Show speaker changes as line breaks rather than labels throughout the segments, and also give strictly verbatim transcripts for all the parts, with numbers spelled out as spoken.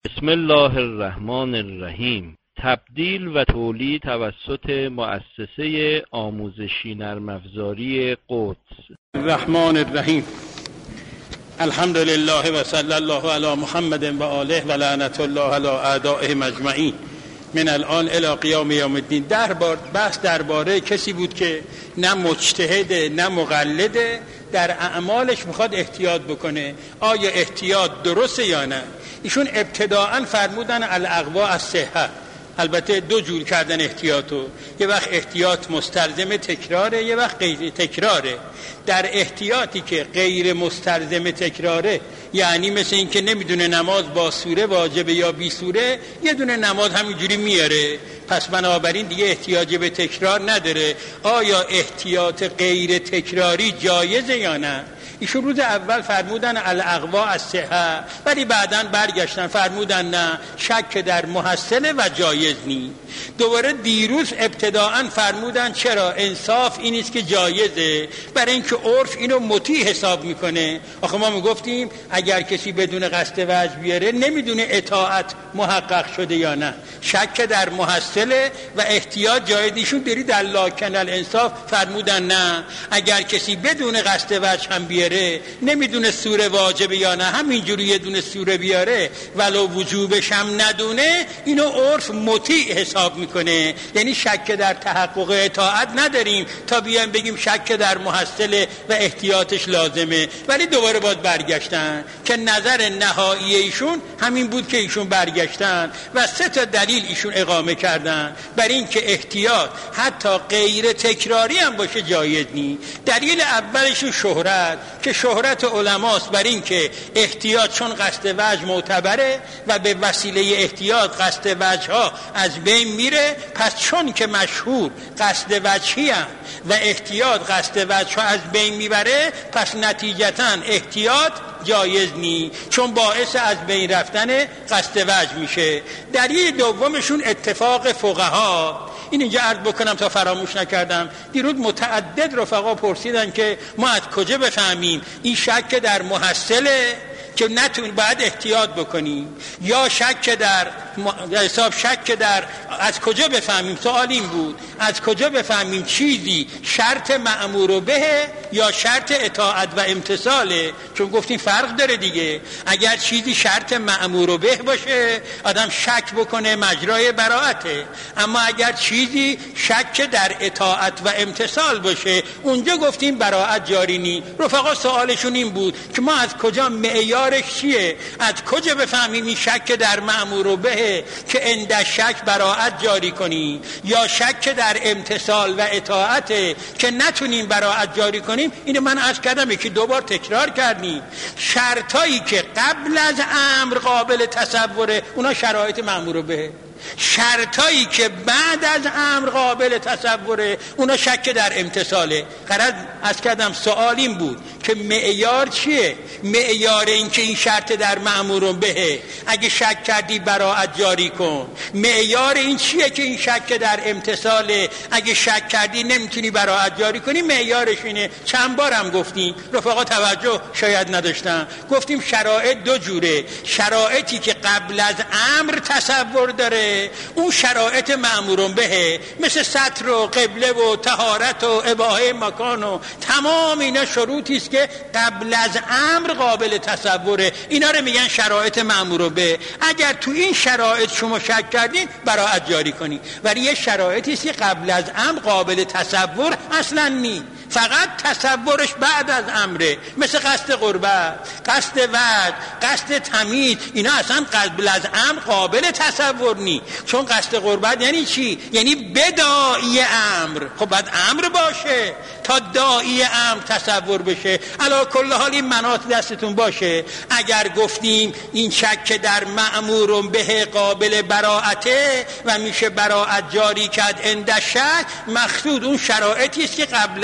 بسم الله الرحمن الرحیم. تبدیل و تولید توسط مؤسسه آموزشی نرم افزاری قدس.
الرحمن الرحیم. الحمد لله و صلی الله علی محمد و آله و لعنت الله علی اعدائهم اجمعین من الان الی قیام یوم الدین. در بار بحث درباره کسی بود که نه مجتهده نه مقلده، در اعمالش میخواد احتیاط بکنه. آیا احتیاط درسته یا نه؟ ایشون ابتداءً فرمودن الاغوا الصحه. البته دو جور کردن احتیاطو، یه وقت احتیاط مستلزم تکراره، یه وقت غیر تکراره. در احتیاطی که غیر مستلزم تکراره، یعنی مثل این که نمیدونه نماز با سوره واجبه یا بی سوره، یه دونه نماز همینجوری میاره، پس بنابراین دیگه احتیاج به تکرار نداره. آیا احتیاط غیر تکراری جایزه یا نه؟ ایشون روز اول فرمودن الاغوا الصحه، ولی بعداً برگشتن فرمودن نه، شک در محصله و جایز نی. دوباره دیروز ابتداءً فرمودن چرا انصاف این است که جایزه، برای اینکه عرف اینو مطیع حساب میکنه. آخه ما میگفتیم اگر کسی بدون قصد وجه بیاره نمیدونه اطاعت محقق شده یا نه. شک در محصله و احتیاط جایز. ایشون بری در لاکن الانصاف فرمودن نه، اگر کسی بدون قصد وجه هم بیاره نمیدونه سوره واجبه یا نه، همینجوری یه دونه سوره بیاره ولو وجوبش هم ندونه، اینو عرف مطیع حساب میکنه. یعنی شک در تحقق اطاعت نداریم تا بیایم بگیم شک در محصله و احتیاطش لازمه. ولی دوباره باید برگشتن که نظر نهایی ایشون همین بود که ایشون برگشتن و سه تا دلیل ایشون اقامه کردن بر این که احتیاط حتی غیر تکراری هم باشه جایز نی. دلیل اولشون شهرت، که شهرت علماست بر این که احتیاط چون قصد وجه معتبره و به وسیله احتیاط قصد وجه ها از بین میره، پس چون که مشهور قصد وجهی هم و احتیاط قصد وجه ها از بین میبره، پس نتیجتاً احتیاط جایز نی، چون باعث از بین رفتن قصد وجه میشه. دلیل دومشون اتفاق فقها. این اینجا عرض بکنم تا فراموش نکردم. دیروز متعدد رفقا پرسیدن که ما از کجا بفهمیم این شک در محصله که نتونی باید احتیاط بکنیم، یا شک در حساب شک در از کجا بفهمیم؟ سوال این بود از کجا بفهمیم چیزی شرط مأمور به یا شرط اطاعت و امتثاله؟ چون گفتیم فرق داره دیگه. اگر چیزی شرط مأمور به باشه آدم شک بکنه مجرای براءته، اما اگر چیزی شک در اطاعت و امتثال باشه اونجا گفتیم براءت جاری نی. رفقا سوالشون این بود که ما از کجا معیار چیه؟ از کجا بفهمیم این شک در مأمور به که عند شک براءت جاری کنیم یا شک در امتثال و اطاعت که نتونیم براءت جاری کنیم؟ اینو من عرض کردم، یکی دو بار تکرار کردیم. شرطایی که قبل از امر قابل تصوره اونا شرایط مأمور به، شرطایی که بعد از امر قابل تصوره اونا شک در امتثاله. غرض از کردم سوال این بود که معیار چیه؟ معیار این که این شرط در مأمور به اگه شک کردی براءت جاری کن. معیار این چیه که این شک در امتثاله اگه شک کردی نمیتونی براءت جاری کنی؟ معیارش اینه. چند بارم گفتیم، رفقا توجه شاید نداشتن. گفتیم شرایط دو جوره. شرایطی که قبل از امر تصور داره اون شرایط مأمور به، مثل ستر و قبله و طهارت و اباحه مکان و تمام اینا شروطی است که قبل از امر قابل تصوره. اینا رو میگن شرایط مأمور به. اگر تو این شرایط شما شک کردین براءت جاری کنی. ولی یه شرایطی است که قبل از امر قابل تصور اصلا نی، فقط تصورش بعد از امره، مثل قصد قربت، قصد وعد، قصد تمیز. اینا اصلا قبل از امر قابل تصور نی. چون قصد قربت یعنی چی؟ یعنی بداعی امر. خب بعد امر باشه تا داعی امر تصور بشه. علی کل حال این مناط دستتون باشه. اگر گفتیم این شک در مأمور به قابل براءته و میشه براءت جاری کرد عند شک، مقصود اون شرایطی است که قبل از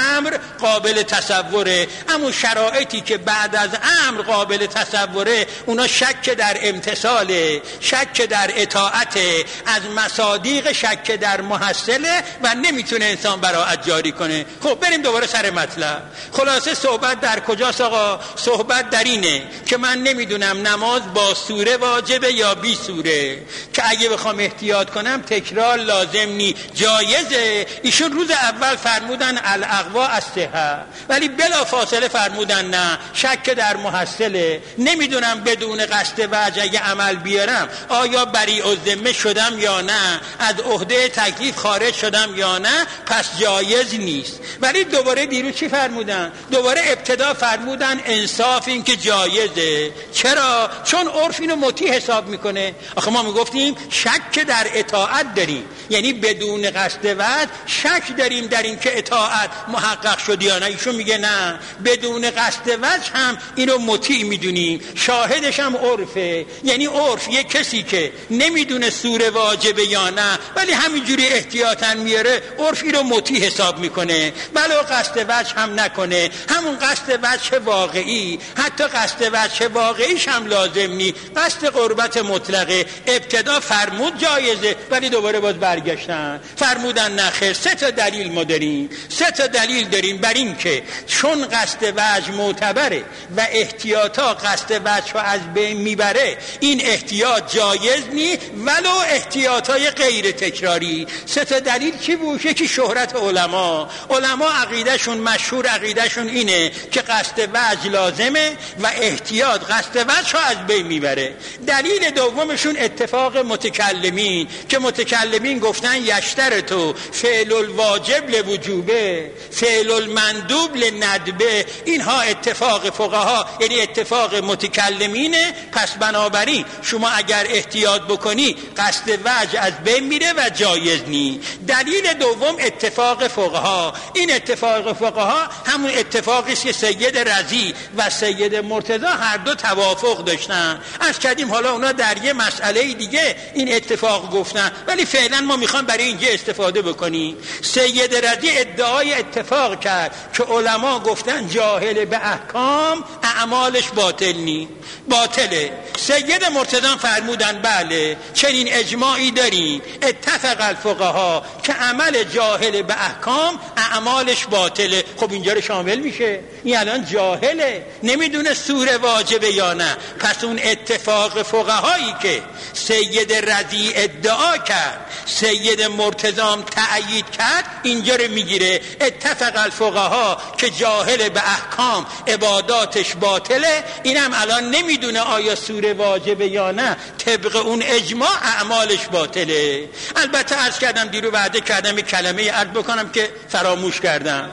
امر قابل تصوره، اما شرایطی که بعد از امر قابل تصوره اونا شک در امتثاله، شک در اطاعت، از مصادیق شک در محصله و نمیتونه انسان براءت جاری کنه. خب بریم دوباره سر مطلب. خلاصه صحبت در کجاست آقا؟ صحبت در اینه که من نمیدونم نماز با سوره واجبه یا بی سوره، که اگه بخوام احتیاط کنم تکرار لازم نی، جایزه. ایشون روز اول فرمودن الاقوا الصحه، ولی بلا فاصله فرمودن نه، شک در محصله، نمیدونم بدون قصد وجه اگه عمل بیارم آیا بریء الذمه شدم یا نه، از عهده تکلیف خارج شدم یا نه، پس جایز نیست. ولی دوباره دیروز چی فرمودن؟ دوباره ابتدا فرمودن انصاف، این که جایزه. چرا؟ چون عرف اینو مطیع حساب میکنه. آخه ما میگفتیم شک در اطاعت داریم، یعنی بدون قصد وجه شک داریم در این که اطاعت محقق شد یا نه. ایشون میگه نه، بدون قصد وجه هم اینو مطیع میدونیم، شاهدش هم عرفه. یعنی عرف یک کسی که نمیدونه سوره واجبه یا نه ولی همینجوری احتیاطاً میاره، عرف اینو مطیع حساب میکنه، ولو قصد وجه هم نکنه. همون قصد وجه واقعی، حتی قصد وجه واقعیش هم لازم نی، قصد قربت مطلقه. ابتدا فرمود جایزه ولی دوباره باز برگشتن فرمودن نخیر. سه تا دلیل ما داریم، سه تا دلیل داریم بر این که چون قصد وجه معتبره و احتیاطا قصد وجه رو از بین میبره، این احتیاط جایز نی ولو احتیاطای غیر تکراری. سه تا دلیل چی بود؟ یکی شهرت علما. علما عقیدهشون مشهور عقیدهشون اینه که قصد وجه لازمه و احتیاط قصد وجه رو از بین میبره. دلیل دومشون اتفاق متکلمین که متکلمین گفتن یشترطو فعل الواجب لوجوبه، فعل المندوب لندبه. اینها اتفاق فقها یعنی اتفاق متکلمینه. پس بنابراین شما اگر احتیاط بکنی قصد وجه از بین میره و جایز نی. دلیل دوم اتفاق فقها. این اتفاق فقها همون اتفاقی است که سید رضی و سید مرتضی هر دو توافق داشتن. از کردیم حالا اونا در یه مسئله دیگه این اتفاق گفتن، ولی فعلا ما میخوام برای اینجا استفاده بکنیم. سید رضی ادعای اتفاق کرد که علما گفتن جاهل به احکام اعمالش باطل نی، باطله. سید مرتضی فرمودن بله چنین اجماعی داریم، اتفق الفقها که عمل جاهل به احکام اعمالش باطله. خب اینجا رو شامل میشه، این الان جاهله نمیدونه سوره واجبه یا نه. پس اون اتفاق فقهایی که سید رضی ادعا کرد سید مرتضی تأیید کرد اینجا رو میگیره. اتفق الفقها که جاهل به احکام عباداتش باطله، اینم الان نمیدونه آیا سوره واجبه یا نه، طبق اون اجماع اعمالش باطله. البته عرض کردم دیرو وعده کردم یک کلمه عرض بکنم که فراموش کردم.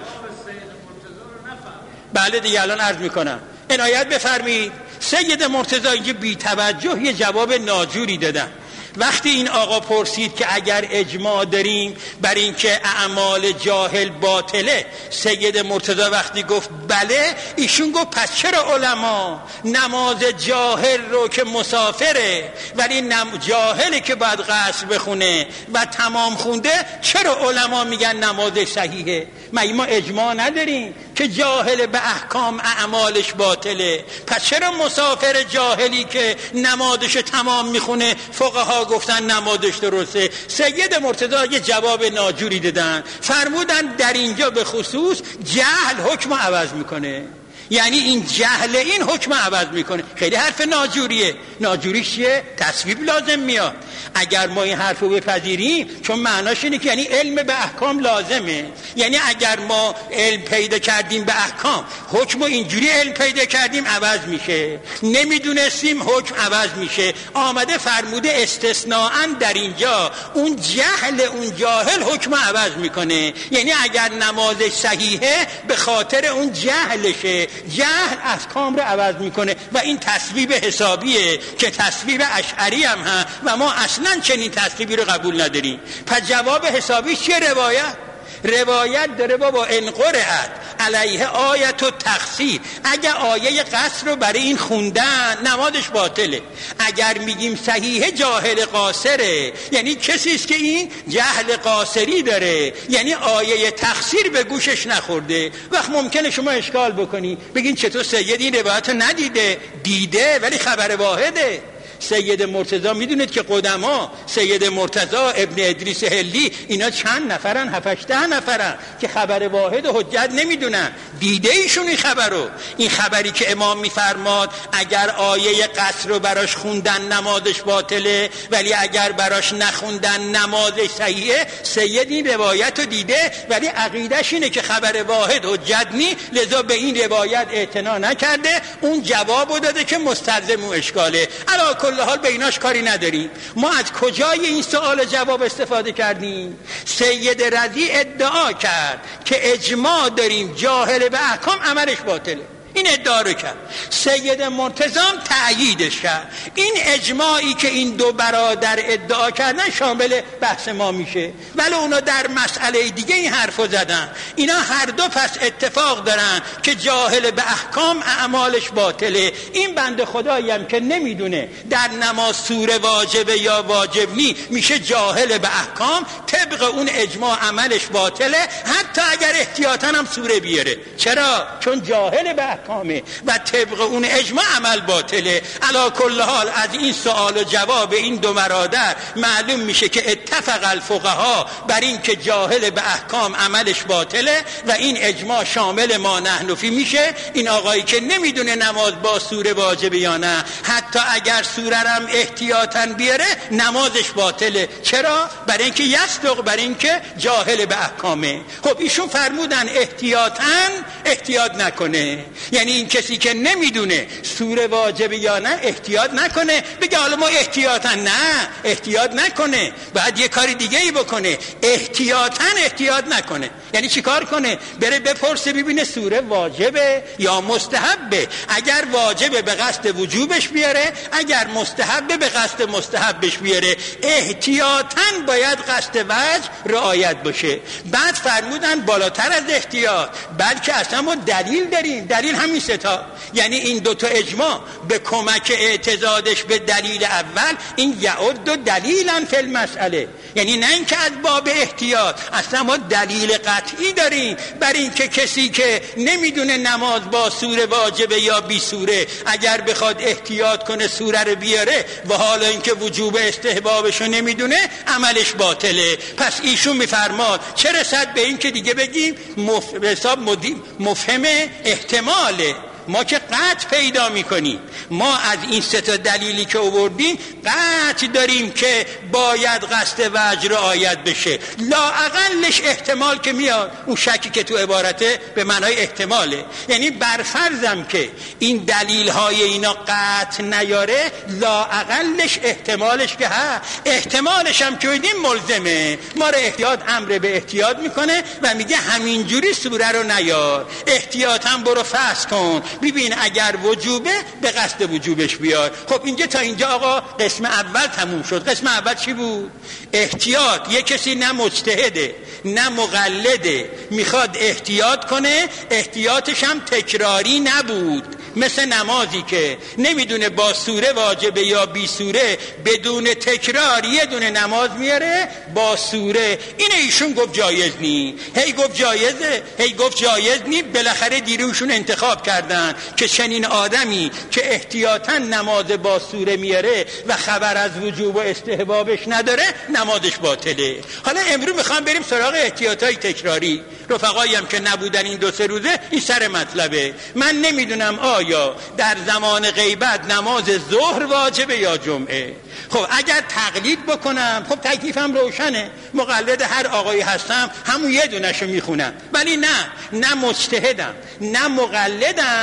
بله دیگه الان عرض میکنم، عنایت بفرمایید. سید مرتضی اینجا بی توجه یه جواب ناجوری دادن. وقتی این آقا پرسید که اگر اجماع داریم بر این که اعمال جاهل باطله، سید مرتضی وقتی گفت بله، ایشون گفت پس چرا علما نماز جاهل رو که مسافره ولی نم... جاهلی که باید قصر بخونه و تمام خونده، چرا علما میگن نمازش صحیحه؟ مگه ما اجماع نداریم که جاهل به احکام اعمالش باطله؟ پس چرا مسافر جاهلی که نمازش تمام میخونه فقها گفتن نمازش درسته؟ سید مرتضی یه جواب ناجوری دادن، فرمودن در اینجا به خصوص جهل حکم عوض میکنه. یعنی این جهل این حکم عوض میکنه. خیلی حرف ناجوریه. ناجوریش چیه؟ تصویب لازم میاد. اگر ما این حرف رو بپذیریم، چون معناش اینه که یعنی علم به احکام لازمه، یعنی اگر ما علم پیدا کردیم به احکام، حکم اینجوری علم پیدا کردیم عوض میشه، نمیدونستیم حکم عوض میشه. آمده فرموده استثناءً در اینجا اون جهل اون جاهل حکم عوض میکنه. یعنی اگر نمازش صحیحه به خاطر اون جهلشه، جهل احکام رو عوض میکنه و این تصویب حسابیه که تصویب اشعری هم هست و ما اصلا چنین تصویبی رو قبول نداریم. پس جواب حسابی چیه؟ روایت روایت داره بابا ان قرأت علیه آیت و تقصیر. اگر آیه قصر رو برای این خوندن نمازش باطله. اگر میگیم صحیح جاهل قاصره، یعنی کسی است که این جهل قاصری داره، یعنی آیه تقصیر به گوشش نخورده. وقت ممکنه شما اشکال بکنی بگین چطور سید این روایت ندیده؟ دیده ولی خبر واحده. سید مرتضی میدونید که قدما سید مرتضی، ابن ادریس هلی، اینا چند نفرن؟ هفت ده نفرن که خبر واحد و حجت نمیدونن. دیده ایشون این خبر رو. این خبری که امام میفرماد اگر آیه قصر رو براش خوندن نمازش باطله، ولی اگر براش نخوندن نمازش صحیحه. سید این روایت رو دیده ولی عقیدش اینه که خبر واحد حجت نی، لذا به این روایت اعتنا نکرده. اون جواب داده که مستلزم و اشکاله. علا کل حال به ایناش کاری نداریم. ما از کجای این سوال جواب استفاده کردیم؟ سید رضی ادعا کرد که اجماع داریم جاهل به احکام عملش باطله. این ادعا رو کرد. سید مرتضی تأییدش کرد. این اجماعی که این دو برادر ادعا کردن شامل بحث ما میشه. ولی اونا در مسئله دیگه این حرفو زدن. اینا هر دو پس اتفاق دارن که جاهل به احکام اعمالش باطله. این بنده خدایی هم که نمیدونه در نماز سوره واجبه یا واجب نی، میشه جاهل به احکام. طبق اون اجماع عملش باطله، حتی اگر احتیاطاً هم سوره بیاره. چرا؟ چون جاهل به احکامه و طبق اون اجماع عمل باطله. علا کل حال از این سوال و جواب این دو برادر معلوم میشه که اتفق الفقها بر این که جاهل به احکام عملش باطله و این اجماع شامل ما نحنفی میشه. این آقایی که نمیدونه نماز با سوره واجبه یا نه، حتی اگر سوره هم احتیاطاً بیاره نمازش باطله. چرا؟ برای اینکه یصدق، برای اینکه جاهل به احکامه. خب ایشون فرمودن احتیاطاً احتیاط نکنه، یعنی این کسی که نمیدونه سوره واجبه یا نه احتیاط نکنه. بگه حالا ما احتیاطاً، نه احتیاط نکنه، بعد یه کاری دیگه ای بکنه. احتیاطاً احتیاط نکنه یعنی چی کار کنه؟ بره بپرسه ببینه سوره واجبه یا مستحبه. اگر واجبه به قصد وجوبش بیاره، اگر مستحبه به قصد مستحبش بیاره. احتیاطاً باید قصد وجه رعایت باشه. بعد فرمودن بالاتر از احتیاط بلکه اصلا ما دلیل داریم. دلیل همین ستا، یعنی این دوتا اجماع به کمک اعتضادش به دلیل اول، این یعود دو دلیلن فی المسئله. یعنی نه اینکه از باب احتیاط، اصلا ما دلیل قطعی داریم بر این که کسی که نمیدونه نماز با سوره واجبه یا بی سوره، اگر بخواد احتیاط کنه سوره رو بیاره و حالا اینکه وجوب استحبابشو نمیدونه عملش باطله. پس ایشون میفرماد چه رسد به این که دیگه بگیم مف... حساب مفهم احتماله. ما که قطع پیدا میکنیم. ما از این سه تا دلیلی که آوردیم قطع داریم که باید قصد وجه رعایت بشه. لااقلش احتمال که میاد، اون شکی که تو عبارته به معنای احتماله، یعنی برفرضم که این دلیل های اینا قطع نیاره، لااقلش احتمالش که ها، احتمالش هم که بودیم ملزمه. ما رو احتیاط امر به احتیاط میکنه و میگه همینجوری سوره رو نیار، احتیاطاً برو فحص کن ببین اگر وجوبه به قصد وجوبش بیار. خب اینجا تا اینجا آقا قسم اول تموم شد. قسم اول چی بود؟ احتیاط. یک کسی نه مجتهده نه مقلده، میخواد احتیاط کنه، احتیاطش هم تکراری نبود، مثل نمازی که نمیدونه با سوره واجبه یا بی سوره، بدون تکرار یه دونه نماز میاره با سوره. اینه ایشون گفت جایز نی، هی گفت جایزه، هی گفت جایز نی. بالاخره دیروشون انتخاب کردن که چنین آدمی که احتیاطاً نماز با سوره میاره و خبر از وجوب و استحبابش نداره نمازش باطله. حالا امروز میخوام بریم سراغ احتیاطای تکراری. رفقایی هم که نبودن این دو سه روزه این سر مطلبه. من نمیدونم آیا در زمان غیبت نماز ظهر واجبه یا جمعه. خب اگر تقلید بکنم خب تکلیفم روشنه، مقلد هر آقایی هستم همون یه دونشو میخونم. ولی نه، نه مجتهدم نه مقلدم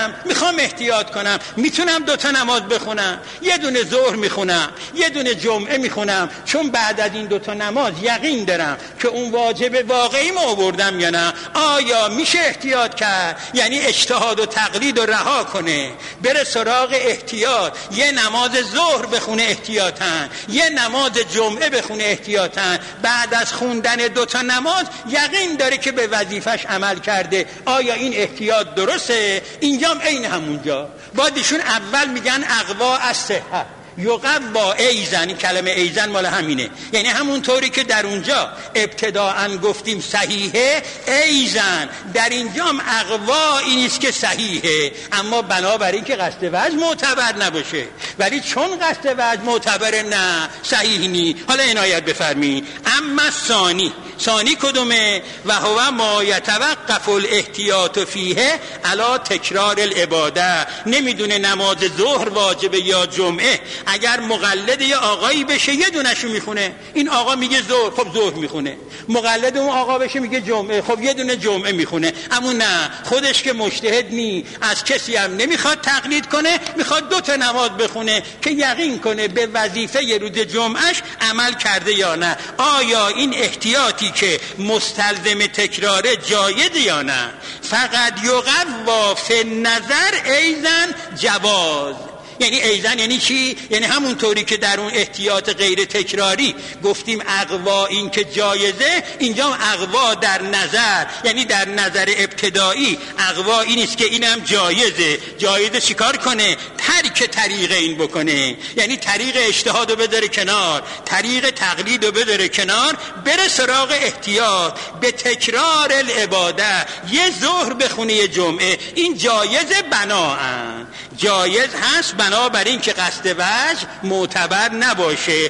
منم میخوام احتیاط کنم، میتونم دوتا نماز بخونم، یه دونه ظهر میخونم یه دونه جمعه میخونم، چون بعد از این دوتا نماز یقین دارم که اون واجب واقعی ما آوردم یا نه. آیا میشه احتیاط کرد؟ یعنی اجتهاد و تقلید رو رها کنه، بره سراغ احتیاط، یه نماز ظهر بخونه احتیاطاً، یه نماز جمعه بخونه احتیاطاً، بعد از خوندن دوتا نماز یقین داره که به وظیفش عمل کرده. آیا این احتیاط درسته؟ اینجام عین همونجا بادشون اول میگن اقوا از صحت یقوا ایزن، کلمه ایزن مال همینه، یعنی همون طوری که در اونجا ابتداعا گفتیم صحیحه، ایزن در اینجام اقوا اینیست که صحیحه، اما بنابراین که قصد وجه معتبر نباشه. ولی چون قصد وجه معتبر نه صحیح نی. حالا عنایت بفرمی. اما ثانی ثانی کدومه؟ و هو ما یتوقف الاحتیاط فیه علی تکرار العباده. نمیدونه نماز ظهر واجبه یا جمعه، اگر مقلد یه آقایی بشه یه دونشو میخونه، این آقا میگه ظهر، خب ظهر میخونه، مقلد اون آقا بشه میگه جمعه، خب یه دونه جمعه میخونه. اما نه، خودش که مجتهد نی، از کسی هم نمیخواد تقلید کنه، میخواد دو تا نماز بخونه که یقین کنه به وظیفه ی روز جمعهش عمل کرده یا نه. آیا این احتیاطی که مستلزم تکراره جایز یا نه؟ فقط یقوا فی النظر ایزن جواز. یعنی ایزن یعنی چی؟ یعنی همون طوری که در اون احتیاط غیر تکراری گفتیم اقوا این که جایزه، اینجا اقوا در نظر، یعنی در نظر ابتدایی اقوا این است که اینم جایزه. جایزه چیکار کنه؟ ترک طریق این بکنه، یعنی طریق اجتهاد رو بذاره کنار، طریق تقلید رو بذاره کنار، بره سراغ احتیاط به تکرار العباده. یه ظهر بخونه یه جمعه، این جایزه بناهن، جایز هست بنابراین که قصد وجه معتبر نباشه.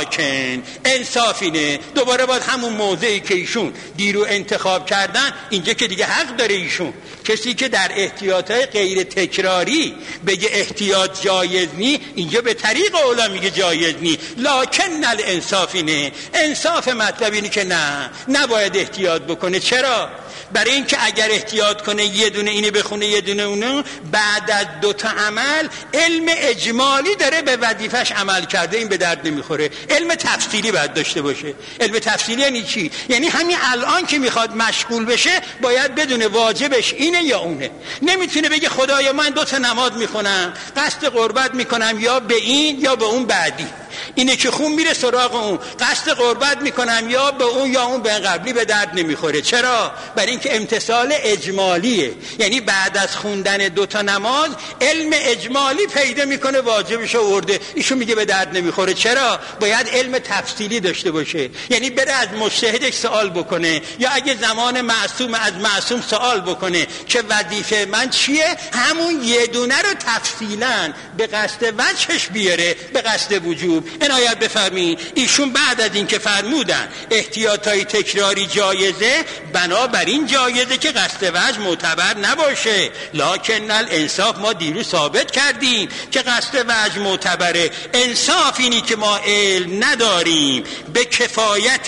لکن انصاف اینه، دوباره باید همون موضعی که ایشون دیرو انتخاب کردن، اینجا که دیگه حق داره ایشون، کسی که در احتیاطهای غیر تکراری بگه احتیاط جایز نی، اینجا به طریق اولا میگه جایز نی. لکن الانصاف اینه، انصاف مطلب اینه که نه، نباید احتیاط بکنه. چرا؟ برای اینکه اگر احتیاط کنه یه دونه اینه بخونه یه دونه اونو، بعد از دو تا عمل علم اجمالی داره به وظیفش عمل کرده، این به درد نمیخوره. علم تفصیلی باید داشته باشه. علم تفصیلی یعنی چی؟ یعنی همین الان که میخواد مشغول بشه باید بدونه واجبش اینه یا اونه. نمیتونه بگه خدایا من دو تا نماز میخونم، قصد قربت میکنم یا به این یا به اون بعدی، اینه که خون میره سراغ اون، قصد قربت میکنم یا به اون یا اون به قبلی، به درد نمیخوره. چرا؟ برای اینکه امتثال اجمالیه، یعنی بعد از خوندن دو تا نماز علم اجمالی پیدا میکنه واجبش آورده، ایشون میگه به درد نمیخوره. چرا؟ باید علم تفصیلی داشته باشه، یعنی بره از مجتهدش سوال بکنه، یا اگه زمان معصوم از معصوم سوال بکنه که وظیفه من چیه، همون یه دونه رو تفصیلا به قصد وجهش بیاره، به قصد وجوب. عنایت بفرمایید، ایشون بعد از این که فرمودن احتیاطای تکراری جایزه، بنابراین جایزه که قصد وجه معتبر نباشه. لکن الانصاف ما دیروز ثابت کردیم که قصد وجه معتبره. انصاف اینی که ما علم نداریم به کفایت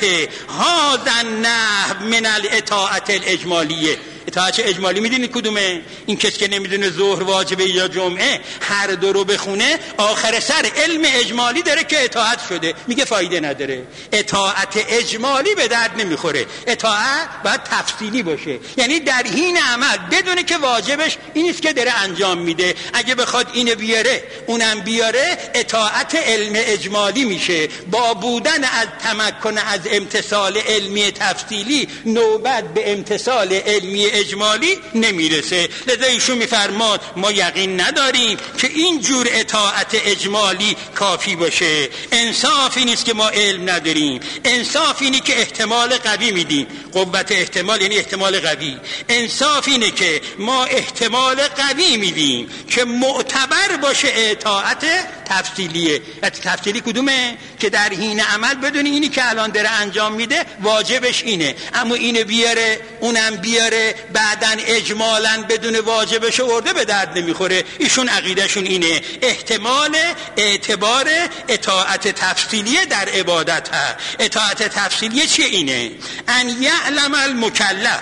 هذا النحو من الاطاعت الاجمالیه. اطاعت اجمالی میدونید کدومه؟ این کسی که نمیدونه ظهر واجبه یا جمعه، هر دو رو بخونه، آخر سر علم اجمالی داره که اطاعت شده، میگه فایده نداره. اطاعت اجمالی به درد نمیخوره، اطاعت باید تفصیلی باشه، یعنی در حین عمل بدونه که واجبش اینیست که داره انجام میده. اگه بخواد اینو بیاره اونم بیاره، اطاعت علم اجمالی میشه. با بودن از تمکن از امتثال علمی تفصیلی، نوبت به امتثال علمی اجمالی نمیرسه. لذا ایشون میفرماد ما یقین نداریم که این جور اطاعت اجمالی کافی باشه. انصاف این است که ما علم نداریم، انصاف اینه که احتمال قوی میدیم. قوت احتمال یعنی احتمال قوی. انصاف اینه که ما احتمال قوی میدیم که معتبر باشه اطاعت تفصیلیه. تفصیلی کدومه؟ که در حین عمل بدونی اینی که الان داره انجام میده واجبش اینه، اما اینو بیاره اونم بیاره، بعدن اجمالاً بدون واجبش آورده، به درد نمیخوره. ایشون عقیدهشون اینه احتمال اعتبار اطاعت تفصیلیه در عبادت ها. اطاعت تفصیلیه چیه؟ اینه ان یعلم المکلف،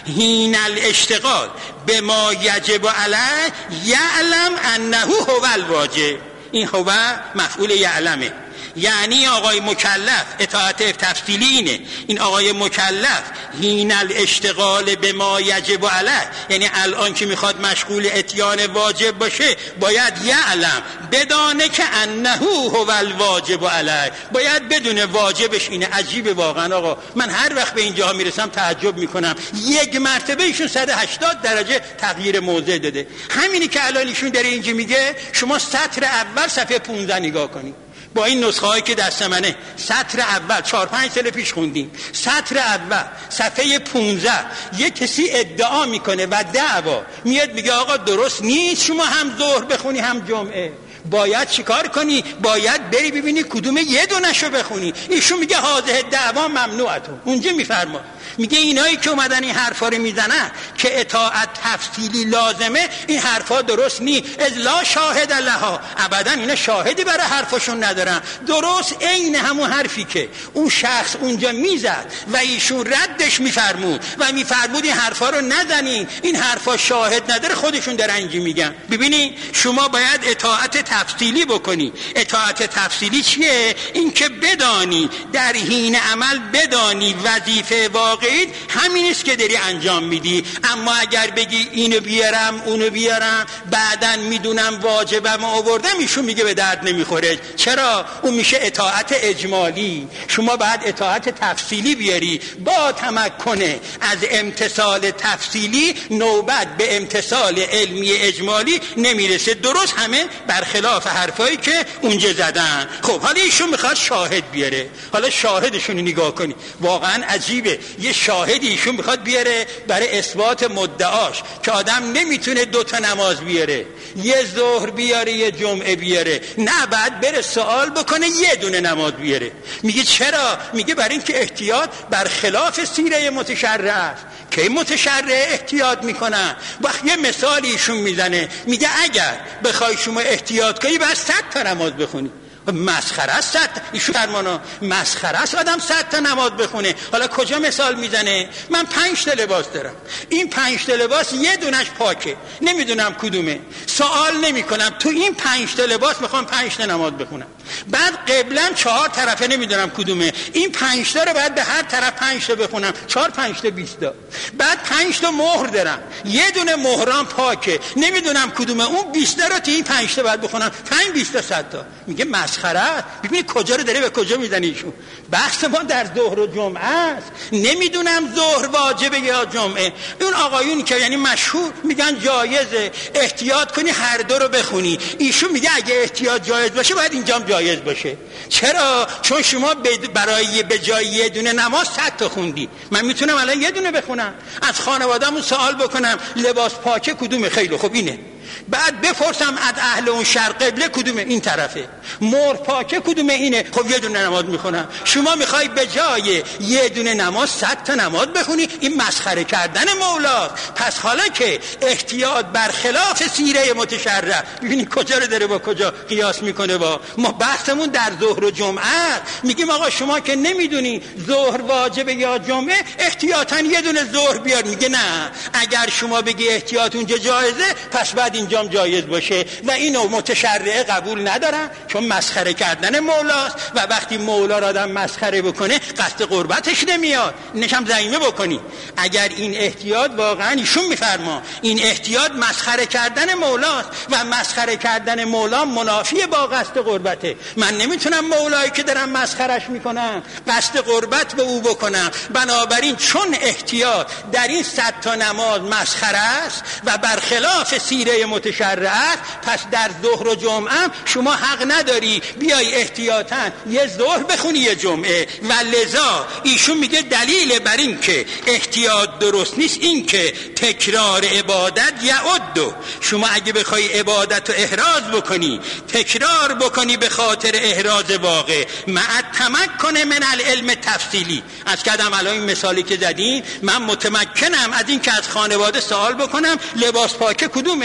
حین الاشتغال به ما یجب علیه یعلم انه هو الواجب. این هو مفعول یعلمه، یعنی آقای مکلف، اطاعت تفصیلی اینه، این آقای مکلف حین الاشتغال به ما یجب علیه، یعنی الان که میخواد مشغول اتیان واجب باشه باید یعلم، بدانه که انه هو الواجب علیه، باید بدونه واجبش اینه. عجیبه واقعا آقا، من هر وقت به اینجا میرسم تعجب میکنم، یک مرتبه ایشون صد و هشتاد درجه تغییر موضع داده. همینی که الان ایشون داره اینجا میگه، شما سطر اول صفحه پانزده نگاه کنید با این نسخه هایی که دست منه، سطر اول چهار پنج سال پیش خوندیم، سطر اول صفحه پانزده یک کسی ادعا میکنه و دعوا میاد میگه آقا درست نیست شما هم ظهر بخونی هم جمعه، باید چیکار کنی؟ باید بری ببینی کدوم یه دونشو بخونی. ایشون میگه هذه دعوا ممنوعتون. اونجا میفرما میگه اینایی که اومدن این حرفا رو میزنن که اطاعت تفصیلی لازمه، این حرفا درست نی، از لا شاهد لها، ابدا اینا شاهدی برای حرفشون ندارن. درست عین همون حرفی که اون شخص اونجا میزد و ایشون ردش میفرمود و میفرمود این حرفا رو نزنین، این حرفا شاهد نداره، خودشون دارن اینجا میگن. ببینی شما باید اطاعت تفصیلی بکنی. اطاعت تفصیلی چیه؟ این که بدانی، در حین عمل بدانی وظیفه واقعی همین است که داری انجام میدی. اما اگر بگی اینو بیارم اونو بیارم بعدن میدونم واجبم آوردم، ایشون میگه به درد نمیخوره. چرا؟ اون میشه اطاعت اجمالی. شما باید اطاعت تفصیلی بیاری. با تمکن از امتثال تفصیلی نوبت به امتثال علمی اجمالی نمیرسه. درست همه برخلاف حرفایی که اونجا زدن. خب حالا ایشون میخواد شاهد بیاره. حالا شاهدشون نگاه کنی، واقعا عجیبه. یه شاهدی ایشون میخواد بیاره برای اثبات مدعاش که آدم نمیتونه دو تا نماز بیاره، یه ظهر بیاره یه جمعه بیاره، نه بعد بره سوال بکنه یه دونه نماز بیاره. میگه چرا؟ میگه برای اینکه احتیاط برخلاف سیره متشرع است. که متشرع احتیاط میکنن. وقت یه مثالی ایشون میزنه، میگه اگر بخوای شما احتیاط کنی باید صد تا نماز بخونی. مسخره است صد ایشون فرمانا مسخره است آدم صد تا نماز بخونه. حالا کجا مثال میزنه؟ من پنج تا لباس دارم، این پنج تا لباس یه دونش پاکه، نمیدونم کدومه، سوال نمیکنم تو این پنج تا لباس میخوام پنج تا نماز بخونم. بعد قبلم چهار طرفه، نمیدونم کدومه، این پنج تا رو بعد به هر طرف پنج تا بخونم، چهار پنج تا بیست تا. بعد پنج تا مهر دارم، یه دونه مهرم پاکه، نمیدونم کدومه، اون بیست تا رو تو این پنج تا بعد بخونم، پنج بیست تا صد تا. میگه مسخره. ببینید کجا رو داره به کجا میزنه ایشون. بحث ما در ظهر و جمعه است. نمیدونم ظهر واجبه یا جمعه. اون آقایون که یعنی مشهور میگن جایزه، احتیاط کنی هر دو رو بخونی. ایشون میگه اگه احتیاط جایز باشه باید اینجام جایز باشه. چرا؟ چون شما برای به جای یه دونه نماز صد تا خوندی، من میتونم الان یه دونه بخونم، از خانواده‌مون سوال بکنم لباس پاکه کدومه، خیلی خوب اینه، بعد بپرسم از اهل اون شرق قبله کدومه، این طرفه، مور پاکه کدومه، اینه، خب یه دونه نماز میخونم. شما میخوای به جای یه دونه نماز صد تا نماز بخونی؟ این مسخره کردن مولاست. پس حالا که احتیاط برخلاف سیره متشرع، ببینید کجا رو داره با کجا قیاس میکنه. با ما بحثمون در ظهر و جمعه میگیم آقا شما که نمیدونی ظهر واجبه یا جمعه، احتیاطاً یه دونه ظهر بیار. میگه نه، اگر شما بگی احتیاط اونجا جایزه پس بعد اینجام جایز باشه و اینو متشرعه قبول ندارن، چون مسخره کردن مولاست و وقتی مولا را آدم مسخره بکنه قصد قربتش نمیاد. نشم زایمه بکنی. اگر این احتیاط واقعا ایشون میفرما این احتیاط مسخره کردن مولاست و مسخره کردن مولا منافی با قصد قربته. من نمیتونم مولایی که دارم مسخرش میکنم قصد قربت به او بکنم. بنابراین چون احتیاط در این صد تا نماز مسخره است و برخلاف سیره متشرع است، پس در ظهر و جمعه شما حق نداری بیای احتیاطاً یه ظهر بخونی یه جمعه. و لذا ایشون میگه دلیل بر این که احتیاط درست نیست این که تکرار عبادت یعد. شما اگه بخوای عبادت رو احراز بکنی، تکرار بکنی به خاطر احراز واقع، مع تمکن من العلم تفصیلی. از کدام الان این مثالی که زدین، من متمکنم از این که از خانواده سوال بکنم لباس پاکه کدومه،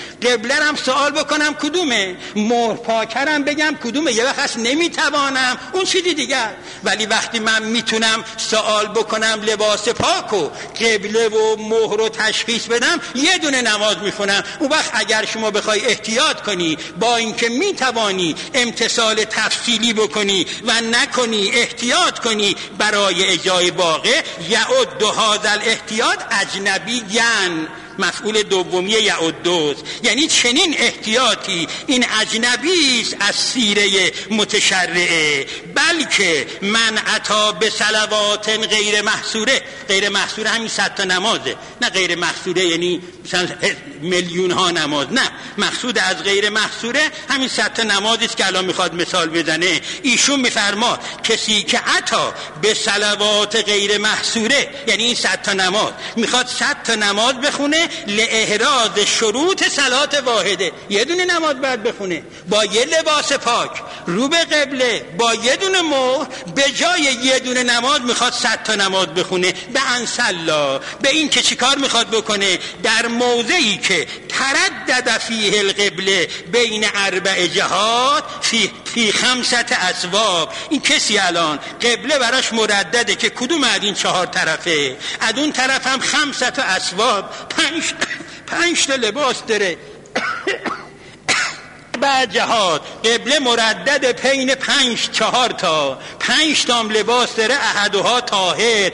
قبله هم سوال بکنم کدومه، مهر پاکرم بگم کدومه. یه وقت هست نمیتوانم، اون چیزی دیگر. ولی وقتی من میتونم سوال بکنم لباس پاک و قبله و مهر رو تشخیص بدم، یه دونه نماز میخونم. اون وقت اگر شما بخوای احتیاط کنی، با اینکه میتوانی امتثال تفصیلی بکنی و نکنی، احتیاط کنی برای اجرای واقع، یعد هذا الاحتیاط اجنبی ین، مفعول دومی یعدوز، یعنی چنین احتیاطی این اجنبی است از سیره متشرعه. بلکه من عطا به صلوات غیر محصوره، غیر محصوره همین صد تا نمازه، نه غیر محصوره یعنی مثلا میلیون ها نماز، نه، مقصود از غیر محصوره همین صد تا نمازی است که الان میخواد مثال بزنه. ایشون میفرماد کسی که عطا به صلوات غیر محصوره، یعنی این صد تا نماز، میخواد صد تا نماز بخونه لاحراز شروط صلات واحده، یه دونه نماز باید بخونه با یه لباس پاک رو به قبله، با یه دونه مهر، به جای یه دونه نماز میخواد صد تا نماز بخونه. به انصلا، به این که چیکار میخواد بکنه؟ در موضعی که تردد فیه القبله بین اربع جهات فی فی خمسة اسباب، این کسی الان قبله براش مردده که کدوم از این چهار طرفه، از اون طرف هم خمسة اسباب، پنج پنج تا لباس داره بعد جهات، قبله مردد پین پنج چهار تا، پنج تام لباس داره، احدها طاهر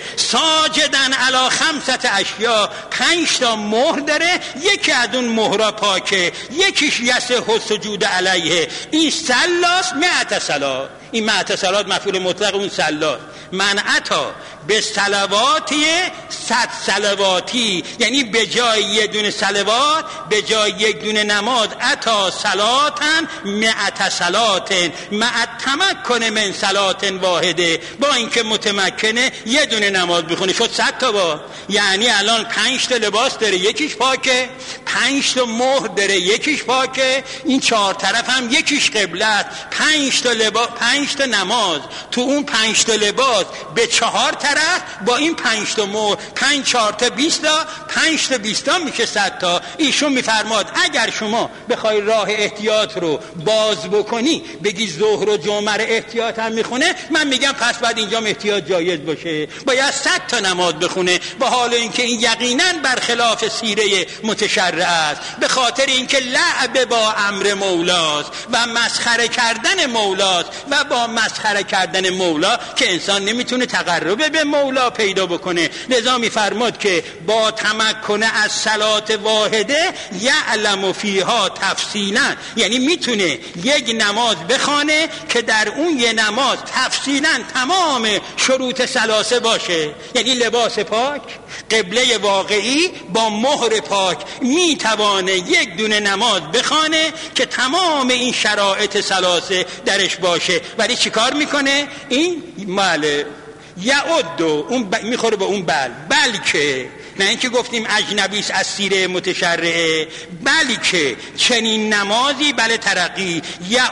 ساجدن علی خمسة اشیا، پنج تا مهر داره، یکی از اون مهرا پاکه، یکیش یصح سجود علیه. این سلاس مئة صلات، این مئة صلات مفعول مطلق اون سلاس. من عطا به صلواتی صد صلواتی، یعنی به جای یه دونه صلوات، به جای یک دونه نماز، عطا صلاتن مئة صلاتن مع تمکن من صلات واحده، با اینکه متمکنه یه دونه نماز بخونه، شد صد تا. با یعنی الان پنج تا لباس داره، یکیش پاکه، پنج تا مهر داره، یکیش پاکه، این چهار طرف هم یکیش قبله است، پنج تا لباس، پنج تا نماز تو اون پنج تا لباس به چهار طرف، با این پنج تا مهر، پنج چهار تا بیست تا، پنج تا بیست تا میشه صد تا. ایشون میفرماد اگر شما بخوای راه احتیاط رو باز بکنی، بگی ظهر و جمعه رو احتیاط هم میخونه، من میگم پس بعد اینجا احتیاط جایز باشه، باید صد تا نماز بخونه، با حال اینکه این یقینا برخلاف سیره متشرع است، به خاطر اینکه لعب با امر مولاست و مسخره کردن مولاست، و با مسخره کردن مولا که انسان نمیتونه تقرب به مولا پیدا بکنه. لذا میفرماد که با تمکن از صلات واحده یعلم فیها تفصیلا، یعنی میتونه یک نماز بخونه که در اون یه نماز تفصیلا تمام شروط ثلاثه باشه، یعنی لباس پاک، قبله واقعی با مهر پاک، میتوانه یک دونه نماز بخونه که تمام این شرایط ثلاثه درش باشه. ولی چیکار میکنه؟ این ماله یعد اون ب... میخوره به اون بل، بلکه نه اینکه گفتیم اجنبیس از سیره متشرعه، بلکه چنین نمازی بله ترقی